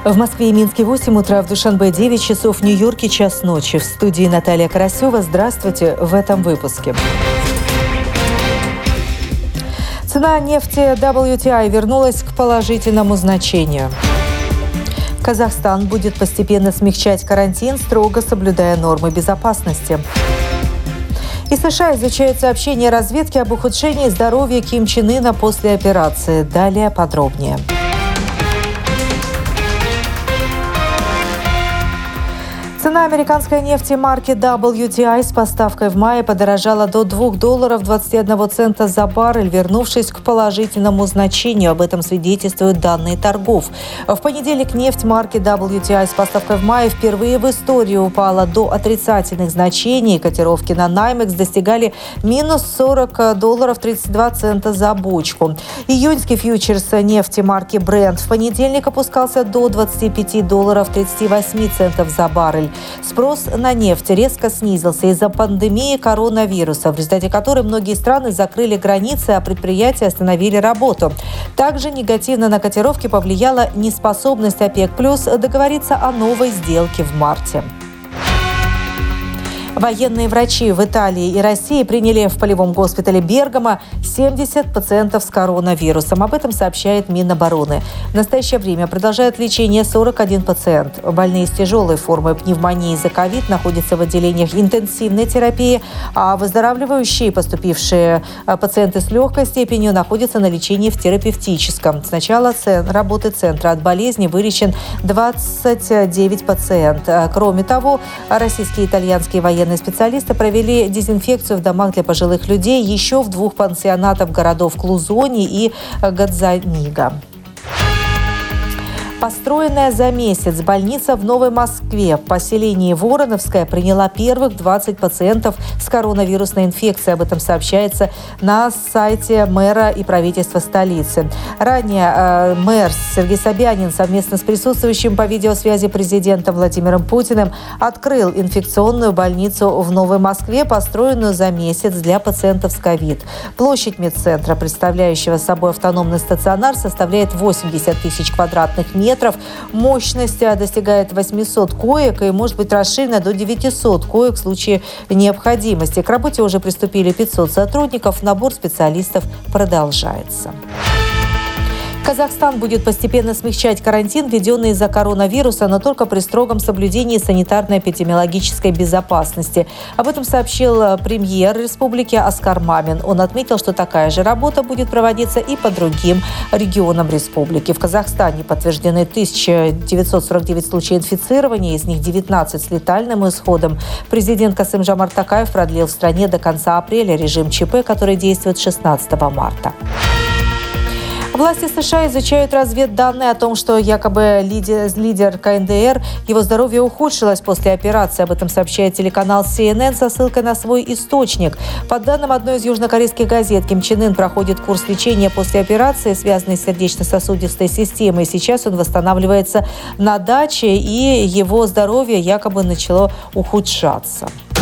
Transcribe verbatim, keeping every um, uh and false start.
В Москве и Минске восемь утра, в Душанбе девять часов, в Нью-Йорке час ночи. В студии Наталья Карасева. Здравствуйте в этом выпуске. Цена нефти дабл ю ти ай вернулась к положительному значению. Казахстан будет постепенно смягчать карантин, строго соблюдая нормы безопасности. И США изучают сообщения разведки об ухудшении здоровья Ким Чен Ына после операции. Далее подробнее. Цена американской нефти марки дабл ю ти ай с поставкой в мае подорожала до двух долларов двадцати одного цента за баррель, вернувшись к положительному значению. Об этом свидетельствуют данные торгов. В понедельник нефть марки дабл ю ти ай с поставкой в мае впервые в истории упала до отрицательных значений. Котировки на Наймекс достигали минус сорок долларов тридцать два цента за бочку. Июньский фьючерс нефти марки Brent в понедельник опускался до двадцати пяти долларов тридцати восьми центов за баррель. Спрос на нефть резко снизился из-за пандемии коронавируса, в результате которой многие страны закрыли границы, а предприятия остановили работу. Также негативно на котировки повлияла неспособность ОПЕК+ договориться о новой сделке в марте. Военные врачи в Италии и России приняли в полевом госпитале Бергамо семьдесят пациентов с коронавирусом. Об этом сообщает Минобороны. В настоящее время продолжает лечение сорок один пациент. Больные с тяжелой формой пневмонии из-за ковид находятся в отделениях интенсивной терапии, а выздоравливающие, поступившие пациенты с легкой степенью, находятся на лечении в терапевтическом. С начала работы центра от болезни вылечен двадцать девять пациентов. Кроме того, российские и итальянские военные специалисты провели дезинфекцию в домах для пожилых людей еще в двух пансионатах городов Клузони и Гадзанига. Построенная за месяц больница в Новой Москве в поселении Вороновское приняла первых двадцать пациентов с коронавирусной инфекцией. Об этом сообщается на сайте мэра и правительства столицы. Ранее э, мэр Сергей Собянин совместно с присутствующим по видеосвязи президентом Владимиром Путиным открыл инфекционную больницу в Новой Москве, построенную за месяц для пациентов с ковид. Площадь медцентра, представляющего собой автономный стационар, составляет восемьдесят тысяч квадратных метров. Мощность достигает восьмисот коек и может быть расширена до девятисот коек в случае необходимости. К работе уже приступили пятьсот сотрудников. Набор специалистов продолжается. Казахстан будет постепенно смягчать карантин, введенный из-за коронавируса, но только при строгом соблюдении санитарно-эпидемиологической безопасности. Об этом сообщил премьер республики Аскар Мамин. Он отметил, что такая же работа будет проводиться и по другим регионам республики. В Казахстане подтверждены тысяча девятьсот сорок девять случаев инфицирования, из них девятнадцать с летальным исходом. Президент Касым-Жомарт Токаев продлил в стране до конца апреля режим ЧП, который действует с шестнадцатого марта. Власти США изучают разведданные о том, что якобы лидер, лидер ка эн дэ эр, его здоровье ухудшилось после операции. Об этом сообщает телеканал си эн эн со ссылкой на свой источник. По данным одной из южнокорейских газет, Ким Чен Ын проходит курс лечения после операции, связанной с сердечно-сосудистой системой. Сейчас он восстанавливается на даче, и его здоровье якобы начало ухудшаться.